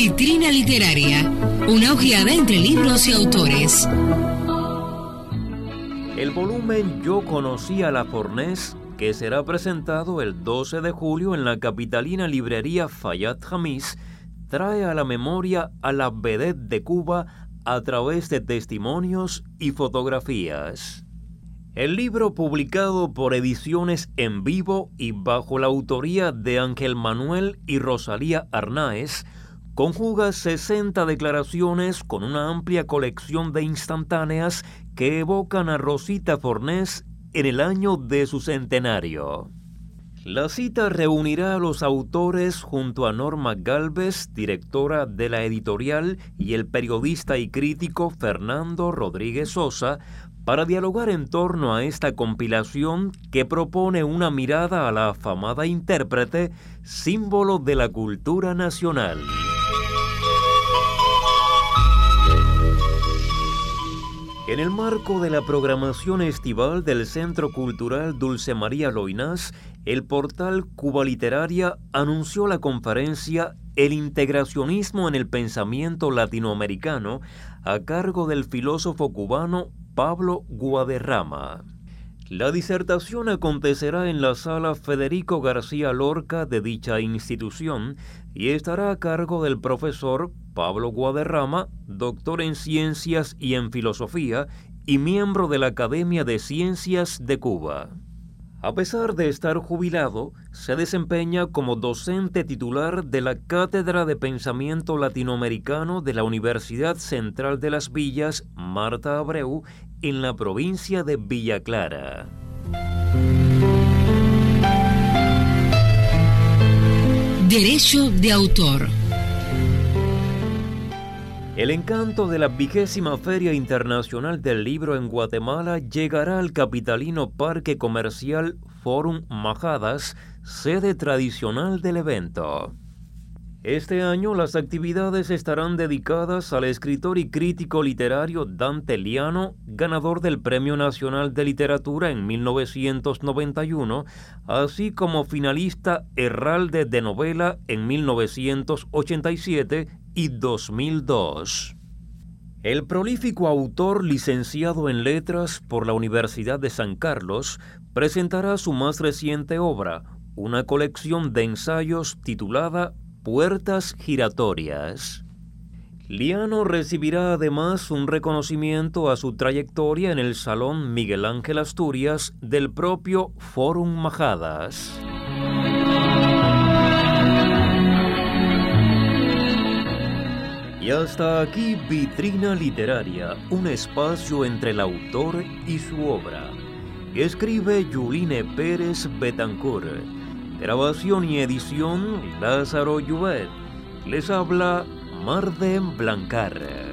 Vitrina Literaria, una ojeada entre libros y autores. El volumen Yo conocí a La Fornés, que será presentado el 12 de julio en la capitalina librería Fayad Hamis, trae a la memoria a la vedette de Cuba a través de testimonios y fotografías. El libro, publicado por Ediciones En Vivo y bajo la autoría de Ángel Manuel y Rosalía Arnáez, conjuga 60 declaraciones con una amplia colección de instantáneas que evocan a Rosita Fornés en el año de su centenario. La cita reunirá a los autores junto a Norma Gálvez, directora de la editorial, y el periodista y crítico Fernando Rodríguez Sosa, para dialogar en torno a esta compilación que propone una mirada a la afamada intérprete, símbolo de la cultura nacional. En el marco de la programación estival del Centro Cultural Dulce María Loynaz, el portal Cuba Literaria anunció la conferencia El integracionismo en el pensamiento latinoamericano, a cargo del filósofo cubano Pablo Guadarrama. La disertación acontecerá en la sala Federico García Lorca de dicha institución y estará a cargo del profesor Pablo Guadarrama, doctor en Ciencias y en Filosofía y miembro de la Academia de Ciencias de Cuba. A pesar de estar jubilado, se desempeña como docente titular de la Cátedra de Pensamiento Latinoamericano de la Universidad Central de las Villas Marta Abreu en la provincia de Villa Clara. Derecho de autor. El encanto de la 20ª Feria Internacional del Libro en Guatemala llegará al capitalino Parque Comercial Forum Majadas, sede tradicional del evento. Este año las actividades estarán dedicadas al escritor y crítico literario Dante Liano, ganador del Premio Nacional de Literatura en 1991, así como finalista Herralde de Novela en 1987 y 2002. El prolífico autor, licenciado en Letras por la Universidad de San Carlos, presentará su más reciente obra, una colección de ensayos titulada Puertas Giratorias. Liano recibirá además un reconocimiento a su trayectoria en el Salón Miguel Ángel Asturias del propio Forum Majadas. Y hasta aquí Vitrina Literaria, un espacio entre el autor y su obra. Escribe Yuline Pérez Betancourt. Grabación y edición Lázaro Lluvet. Les habla Marden Blancar.